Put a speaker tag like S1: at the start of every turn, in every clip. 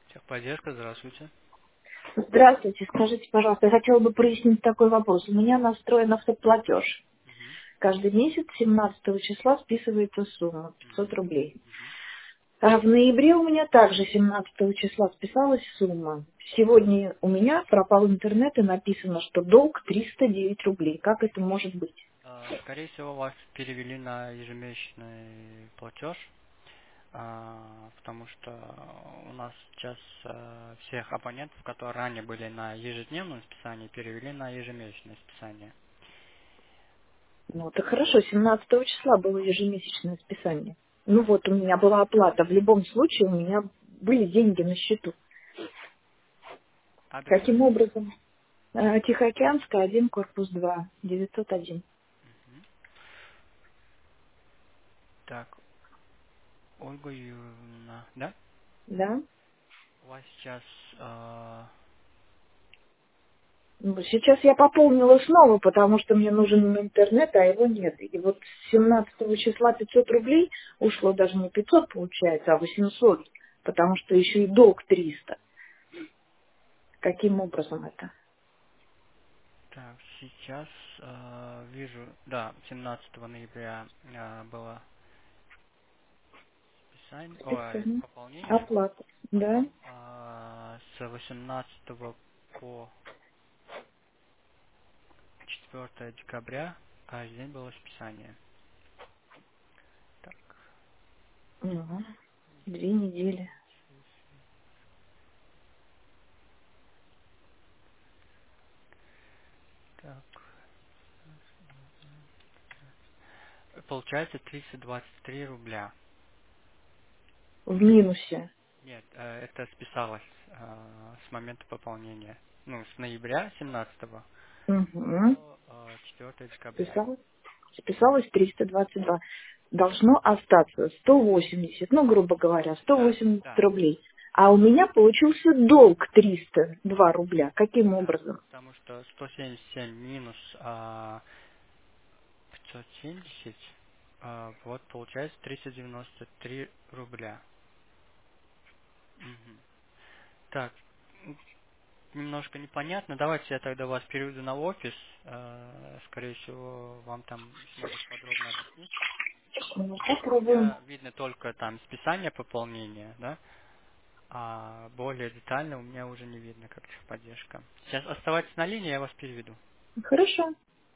S1: Техподдержка, здравствуйте.
S2: Здравствуйте, скажите, пожалуйста, я хотела бы прояснить такой вопрос. У меня настроен автоплатеж.
S1: Мгм,
S2: Каждый месяц 17 числа списывается сумма 500
S1: мгм,
S2: рублей.
S1: мгм.
S2: А в ноябре у меня также 17 числа списалась сумма. Сегодня у меня пропал интернет и написано, что долг 309 рублей. Как это может быть?
S1: Скорее всего, вас перевели на ежемесячный платеж, потому что у нас сейчас всех абонентов, которые ранее были на ежедневном списании, перевели на ежемесячное списание.
S2: Ну, так хорошо, 17 числа было ежемесячное списание. Ну вот, у меня была оплата. В любом случае у меня были деньги на счету.
S1: Адрес
S2: Каким
S1: улицы.
S2: образом? Тихоокеанская, 1, корпус 2, 901.
S1: Мгм. Так, Ольга Юрьевна, да?
S2: Да?
S1: У вас сейчас
S2: Ну, сейчас я пополнила снова, потому что мне нужен интернет, а его нет. И вот с 17 числа 500 рублей ушло, даже не 500 получается, а 800, потому что еще и долг 300. Каким образом это?
S1: так, сейчас вижу, да, 17 ноября было
S2: Списание.
S1: пополнение.
S2: Оплата. Да?
S1: С 18 по 4 декабря каждый день было списание. Так,
S2: Угу. 2 недели.
S1: так. Получается 323 рубля.
S2: В минусе.
S1: Нет, это списалось с момента пополнения. Ну, с ноября 17
S2: Угу.
S1: по 4 декабря.
S2: Списалось. Списалось 322. Должно остаться 180, ну, грубо говоря,
S1: Да,
S2: 180
S1: да,
S2: рублей. А у меня получился долг 302 рубля. Каким
S1: да.
S2: образом?
S1: Потому что 177 минус 570, вот получается 393 рубля. Мгм. Так, немножко непонятно. Давайте я тогда вас переведу на офис. Скорее всего, вам там смогут подробно объяснить.
S2: Ну,
S1: Потому что у
S2: попробуем.
S1: меня видно только там списание пополнения, да, а более детально у меня уже не видно, как техподдержка. Сейчас оставайтесь на линии, я вас переведу.
S2: Хорошо.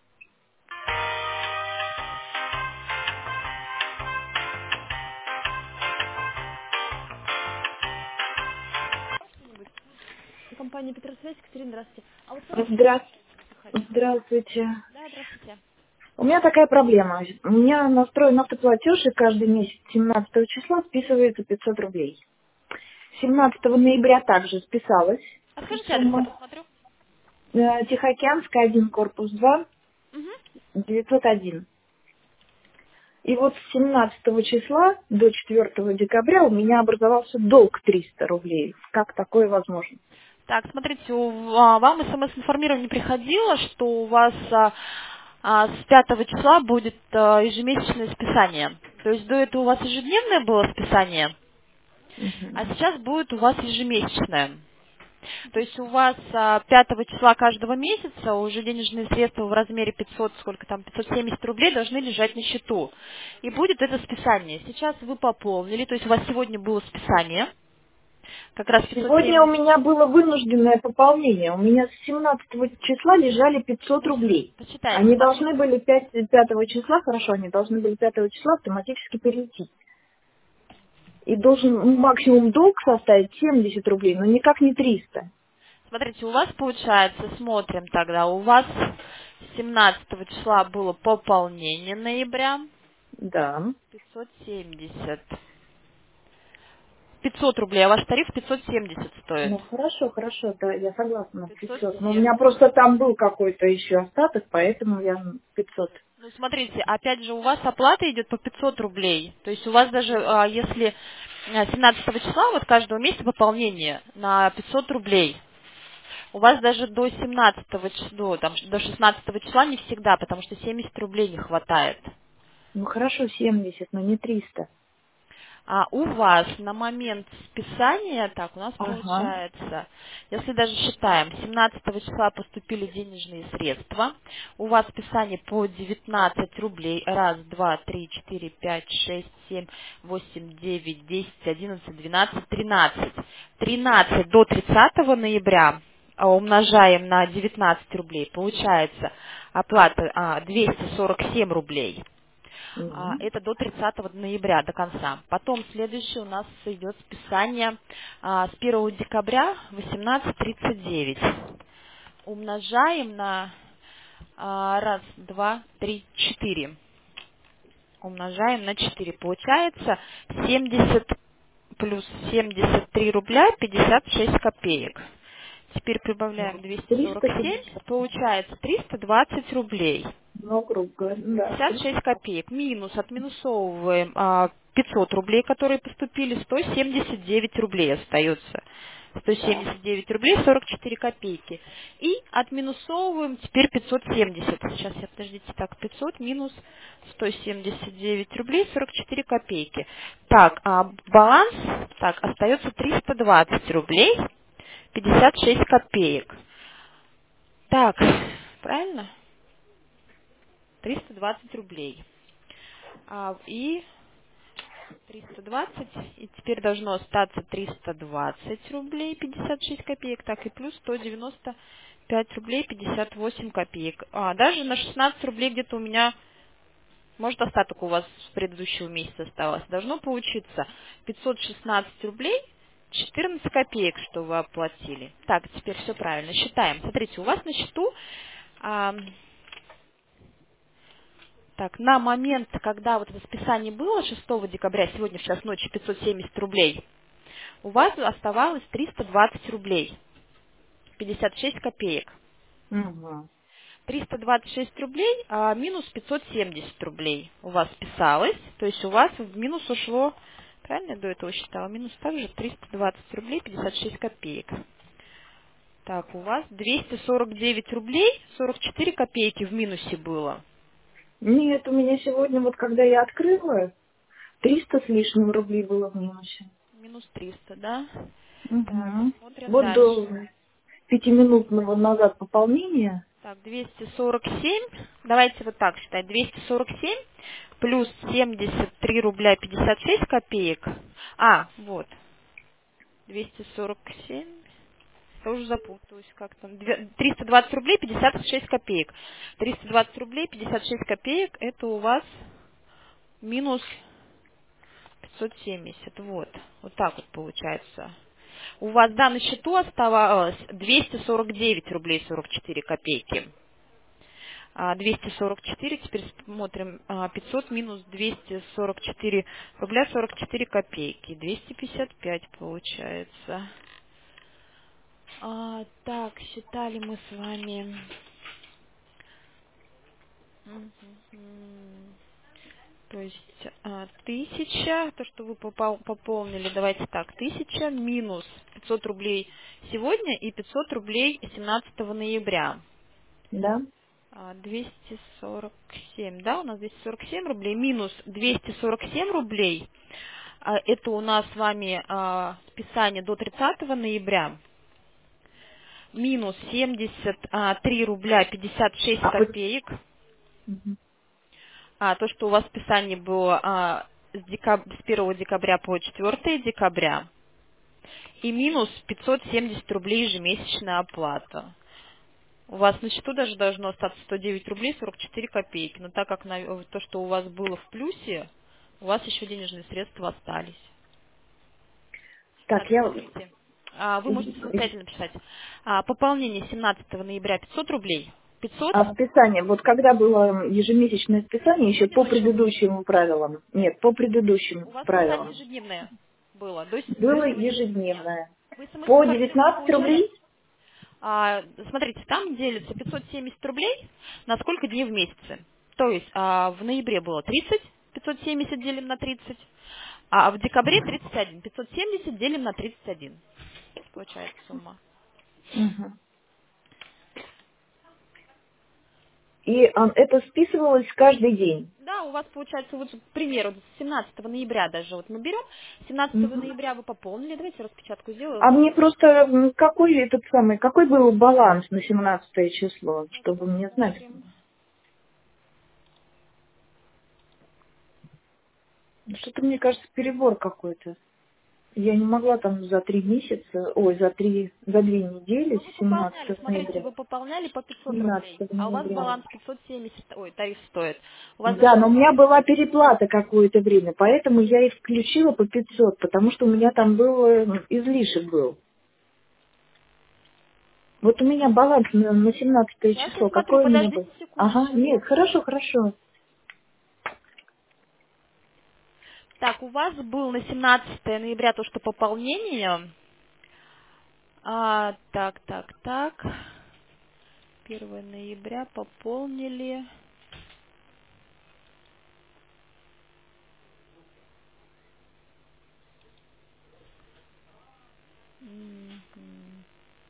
S3: Компания Петросвязь, Екатерина, здравствуйте. А вот скажите,
S2: Здра-
S3: Ханя.
S2: Здравствуйте.
S3: Да, здравствуйте.
S2: У меня такая проблема. У меня настроен автоплатеж, и каждый месяц 17 числа списывается 500 рублей. 17 ноября также списалась
S3: А скажите адрес, я
S2: сумма.
S3: посмотрю.
S2: Тихоокеанская, 1, корпус 2,
S3: Угу.
S2: 901. И вот с 17 числа до 4 декабря у меня образовался долг 300 рублей. Как такое возможно?
S3: Так, смотрите, вам смс-информирование приходило, что у вас с 5 числа будет ежемесячное списание. То есть до этого у вас ежедневное было списание, а
S2: Мгм.
S3: сейчас будет у вас ежемесячное. То есть у вас 5 числа каждого месяца уже денежные средства в размере 500, сколько там, 570 рублей должны лежать на счету. И будет это списание. Сейчас вы пополнили, то есть у вас сегодня было списание, как раз
S2: Сегодня у
S3: 570.
S2: меня было вынужденное пополнение. У меня с 17 числа лежали 500
S3: Ну,
S2: рублей.
S3: почитайте,
S2: Они должны были 5 числа, хорошо, они должны были 5 числа автоматически перейти. И должен максимум долг составить 70 рублей, но никак не 300.
S3: смотрите, у вас получается, смотрим тогда, у вас 17 числа было пополнение ноября,
S2: Да.
S3: 570. 500 рублей, а ваш тариф 570 стоит.
S2: Ну хорошо, хорошо, да, я согласна, 500. Но у меня
S3: 570.
S2: просто там был какой-то еще остаток, поэтому я 500.
S3: Ну, смотрите, опять же, у вас оплата идет по 500 рублей. То есть у вас даже, если 17 числа, вот каждого месяца пополнение на 500 рублей, у вас даже до 17 числа, там, до 16 числа не всегда, потому что 70 рублей не хватает.
S2: Ну хорошо, 70, но не 300.
S3: У вас на момент списания, так, у нас
S2: Ага.
S3: получается, если даже считаем, 17 числа поступили денежные средства, у вас списание по 19 рублей, раз, два, три, четыре, пять, шесть, семь, восемь, девять, 10, 11, 12, 13. 13 до 30 ноября умножаем на 19 рублей, получается оплата 247 рублей.
S2: Мгм.
S3: Это до 30 ноября, до конца. Потом следующее у нас идет списание с 1 декабря 18,39. Умножаем на раз, два, три, 4. Умножаем на 4. Получается 70 плюс 73 рубля 56 копеек. Теперь прибавляем 247,
S2: 350.
S3: получается 320 рублей.
S2: Ну, грубо говоря, да.
S3: 56 копеек. Минус, отминусовываем 500 рублей, которые поступили, 179 рублей остается.
S2: Так.
S3: 179 рублей 44 копейки. И отминусовываем теперь 570. Сейчас, подождите, так, 500 минус 179 рублей 44 копейки. Так, баланс, так, остается 320 рублей 56 копеек. Так, правильно? 320 рублей. И 320, и теперь должно остаться 320 рублей 56 копеек, так и плюс 195 рублей 58 копеек. Даже на 16 рублей где-то у меня, может, остаток у вас с предыдущего месяца осталось. Должно получиться 516 рублей 14 копеек, что вы оплатили. Так, теперь все правильно. Считаем. Смотрите, у вас на счету так, на момент, когда вот это списание было, 6 декабря, сегодня в час ночи 570 рублей, у вас оставалось 320 рублей, 56 копеек.
S2: Угу.
S3: 326 рублей, минус 570 рублей у вас списалось, то есть у вас в минус ушло, правильно я до этого считала, минус также 320 рублей 56 копеек. Так, у вас 249 рублей 44 копейки в минусе было.
S2: Нет, у меня сегодня, вот когда я открыла, 300 с лишним рублей было в минусе.
S3: Минус 300, да? Так,
S2: Угу.
S3: смотрим
S2: Вот
S3: дальше.
S2: до пятиминутного назад пополнения.
S3: Так, 247, давайте вот так считать, 247 плюс 73 рубля 56 копеек. Вот, 247, я уже запуталась как там, 320 рублей 56 копеек. 320 рублей 56 копеек, это у вас минус 570, вот так вот получается. У вас, да, на счету оставалось 249 рублей 44 копейки. 244, теперь смотрим, 500 минус 244 рубля 44 копейки, 255 получается. Так, считали мы с вами. Мгм. То есть 1000, то, что вы пополнили, давайте так, 1000 минус 500 рублей сегодня и 500 рублей 17 ноября.
S2: Да?
S3: 247, да, у нас 247 рублей, минус 247 рублей, это у нас с вами списание до 30 ноября, минус 73 рубля 56
S2: А по-
S3: копеек,
S2: Мгм.
S3: то, что у вас списание было с 1 декабря по 4 декабря, и минус 570 рублей ежемесячная оплата. У вас на счету даже должно остаться 109 рублей 44 копейки. Но так как то, что у вас было в плюсе, у вас еще денежные средства остались.
S2: Так,
S3: Так,
S2: я...
S3: смотрите. Вы можете самостоятельно написать. Пополнение 17 ноября 500 рублей. 500
S2: А списание, вот когда было ежемесячное списание, еще по
S3: следующего месяца.
S2: предыдущим правилам, нет, по
S3: У
S2: предыдущим
S3: вас списание
S2: правилам,
S3: ежедневное было до
S2: было
S3: сегодняшнего дня.
S2: ежедневное.
S3: Вы
S2: По
S3: смс-информацию
S2: 19
S3: получали?
S2: рублей?
S3: Смотрите, там делится 570 рублей на сколько дней в месяце. То есть в ноябре было 30, 570 делим на 30, а в декабре 31, 570 делим на 31. Получается сумма.
S2: Угу. И это списывалось каждый день.
S3: Да, у вас получается, вот, к примеру, с 17 ноября даже, вот мы берем, 17
S2: Мгм.
S3: ноября вы пополнили, давайте распечатку сделаю.
S2: А мне просто какой был баланс на 17 число,
S3: Сейчас
S2: чтобы мне знать?
S3: посмотрим.
S2: Что-то, мне кажется, перебор какой-то. Я не могла там за 3 месяца, за 2 недели,
S3: Ну, вы
S2: с
S3: пополняли,
S2: 17
S3: смотрите,
S2: ноября,
S3: вы пополняли по 500 рублей,
S2: 17
S3: а у вас
S2: ноября.
S3: баланс 570, ой, тариф стоит. У вас
S2: Да,
S3: даже
S2: но у меня была переплата какое-то время, поэтому я и включила по 500, потому что у меня там был излишек был. Вот у меня баланс на 17
S3: сейчас я
S2: число,
S3: смотрю,
S2: какой у меня был?
S3: подождите
S2: Ага,
S3: секундочку.
S2: нет, хорошо, хорошо.
S3: Так, у вас был на 17 ноября то, что пополнение. Так. 1 ноября пополнили. Мгм.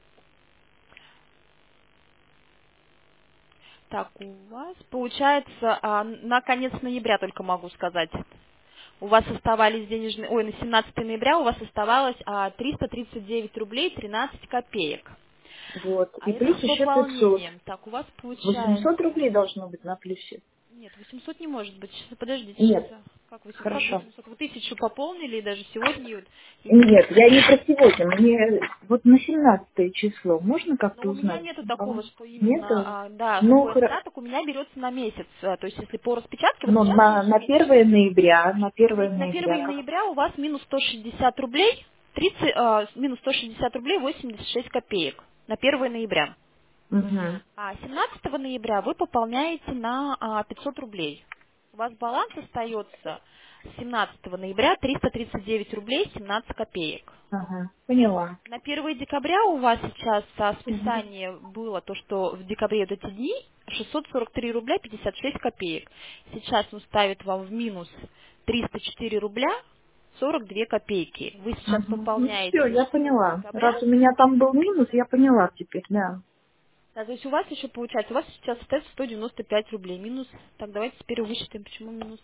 S3: Так, у вас получается на конец ноября только могу сказать. У вас оставались денежные, ой, на 17 ноября у вас оставалось 339 рублей 13 копеек.
S2: Вот.
S3: А
S2: И
S3: это
S2: плюс
S3: с
S2: еще 500.
S3: пополнением. Так, у вас
S2: 800
S3: получается...
S2: рублей должно быть на плюсе.
S3: Нет, 800 не может быть. Подождите, сейчас.
S2: Нет,
S3: Как как
S2: хорошо.
S3: 800? Вы 1000 пополнили, и даже сегодня и
S2: Нет, я не про сегодня. Мне вот на 17 число можно
S3: Но
S2: как-то
S3: у меня
S2: узнать?
S3: нету такого, что
S2: Нет?
S3: именно, да,
S2: Ну,
S3: сумма остаток у меня берется на месяц. То есть, если по распечатке, вот
S2: но
S3: сейчас
S2: на 1
S3: ежемесячно.
S2: ноября, на 1
S3: Смотрите, на
S2: ноября
S3: 1
S2: как?
S3: ноября у вас минус 160 рублей, минус 160 рублей 86 копеек на 1 ноября.
S2: Угу.
S3: А 17 ноября вы пополняете на 500 рублей. У вас баланс остается с 17 ноября 339 рублей 17 копеек.
S2: Ага, поняла.
S3: На 1 декабря у вас сейчас
S2: Мгм.
S3: списание было то, что в декабре вот эти дни 643 рубля 56 копеек. Сейчас он ставит вам в минус 304 рубля 42 копейки. Вы сейчас
S2: Мгм. Ну
S3: пополняете
S2: все,
S3: на
S2: я
S3: 4
S2: поняла.
S3: декабря.
S2: Раз у меня там был минус, я поняла теперь, да.
S3: Да, то есть у вас еще получается, у вас сейчас остается 195 рублей. Минус, так давайте теперь высчитаем, почему минус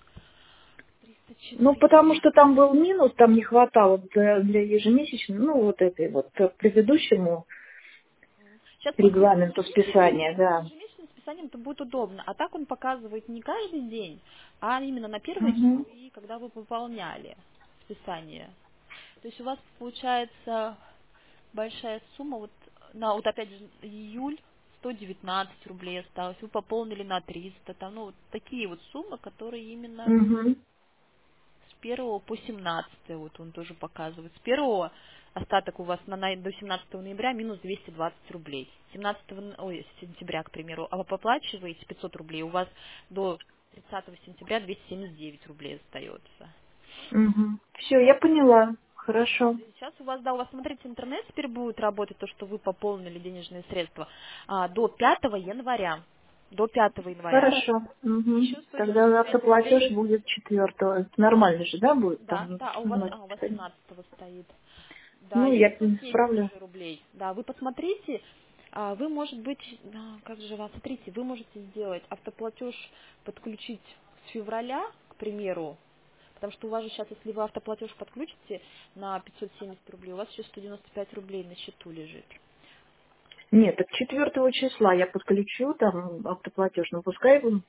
S2: Ну,
S3: 304.
S2: потому что там был минус, там не хватало для ежемесячной, ну, вот этой вот предыдущему
S3: Сейчас просто если
S2: регламенту списания,
S3: с
S2: да.
S3: ежемесячным списанием, это будет удобно. А так он показывает не каждый день, а именно на 1 число
S2: Угу.
S3: и когда вы пополняли списание. То есть у вас получается большая сумма, вот на вот опять же июль 119 рублей осталось, вы пополнили на 300, там, ну, вот такие вот суммы, которые именно
S2: Угу.
S3: с 1 по 17 вот он тоже показывает. С 1 остаток у вас до 17 ноября минус 220 рублей. сентября, к примеру, а вы поплачиваете 500 рублей, у вас до 30 сентября 279 рублей остается.
S2: Угу. Все, я поняла. Хорошо.
S3: Сейчас у вас, да, у вас, смотрите, интернет теперь будет работать, то, что вы пополнили денежные средства, до 5 января. До 5 января.
S2: Хорошо. Угу.
S3: Еще
S2: Тогда
S3: 195
S2: автоплатеж
S3: рублей.
S2: будет 4. Нормально же, да, будет
S3: Да,
S2: там?
S3: да, а у вас,
S2: Ну,
S3: у вас 17 стоит. Да,
S2: ну,
S3: еще
S2: я
S3: 170
S2: справлю.
S3: уже рублей. Да, вы посмотрите, вы, может быть, как же вас, смотрите, вы можете сделать автоплатеж, подключить с февраля, к примеру, потому что у вас же сейчас, если вы автоплатеж подключите на 570 рублей, у вас еще 195 рублей на счету лежит.
S2: Нет, так 4 числа я подключу там автоплатеж, но пускай он...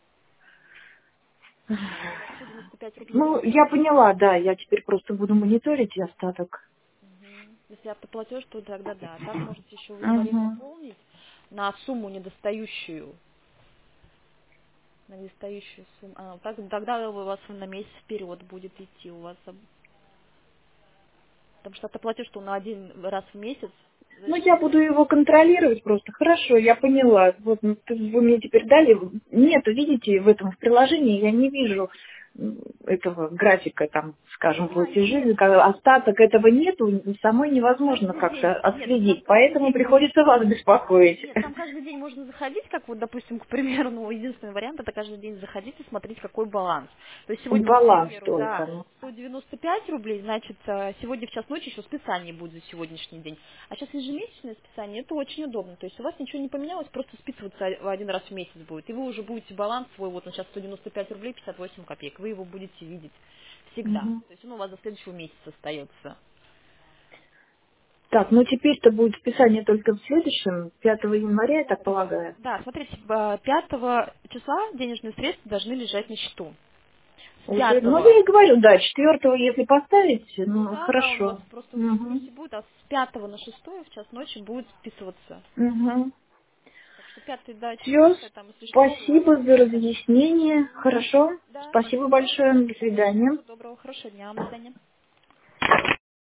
S3: У вас 195 рублей
S2: Ну,
S3: лежит.
S2: я поняла, да, я теперь просто буду мониторить остаток.
S3: Мгм. Если автоплатеж, то тогда да. Так можете еще в январе
S2: Угу.
S3: пополнить на сумму недостающую. На недостающую сумму. Тогда у вас на месяц вперед будет идти у вас. Потому что автоплатеж, что на 1 раз в месяц.
S2: Ну, я буду его контролировать просто. Хорошо, я поняла. Вот вы мне теперь дали. Нет, видите, в этом в приложении я не вижу этого графика, там, скажем,
S3: Да,
S2: платежи,
S3: нет.
S2: остаток этого нету, самой невозможно
S3: Каждый
S2: как-то
S3: день, нет, там
S2: отследить,
S3: каждый
S2: поэтому
S3: день можно.
S2: приходится вас беспокоить.
S3: Нет, там каждый день можно заходить, как вот, допустим, к примеру, ну, единственный вариант, это каждый день заходить и смотреть, какой баланс. То есть сегодня, вот, к
S2: Баланс
S3: примеру,
S2: только.
S3: да,
S2: Ну.
S3: 195 рублей, значит, сегодня в час ночи еще списание будет за сегодняшний день. А сейчас ежемесячное списание, это очень удобно. То есть у вас ничего не поменялось, просто списываться один раз в месяц будет. И вы уже будете баланс свой, вот он сейчас 195 рублей 58 копеек, вы его будете видеть всегда.
S2: Мгм.
S3: То есть он у вас до следующего месяца остается.
S2: Так, ну теперь-то будет списание только в следующем, 5 января, я так полагаю.
S3: Да, смотрите, 5 числа денежные средства должны лежать на счету. С
S2: Уже, ну я
S3: 5,
S2: и говорю, да, 4 если поставить,
S3: ну
S2: ну
S3: да, он у вас
S2: хорошо.
S3: просто уже в
S2: Угу.
S3: плюсе будет, а с 5 на 6 в час ночи будет списываться.
S2: Угу.
S3: Так что 5, да,
S2: Все,
S3: 4, там, если что, у вас
S2: спасибо за
S3: всегда.
S2: разъяснение. Хорошо.
S3: Да,
S2: Спасибо
S3: спасибо.
S2: большое. До свидания.
S3: Всего доброго, хорошего дня, до свидания.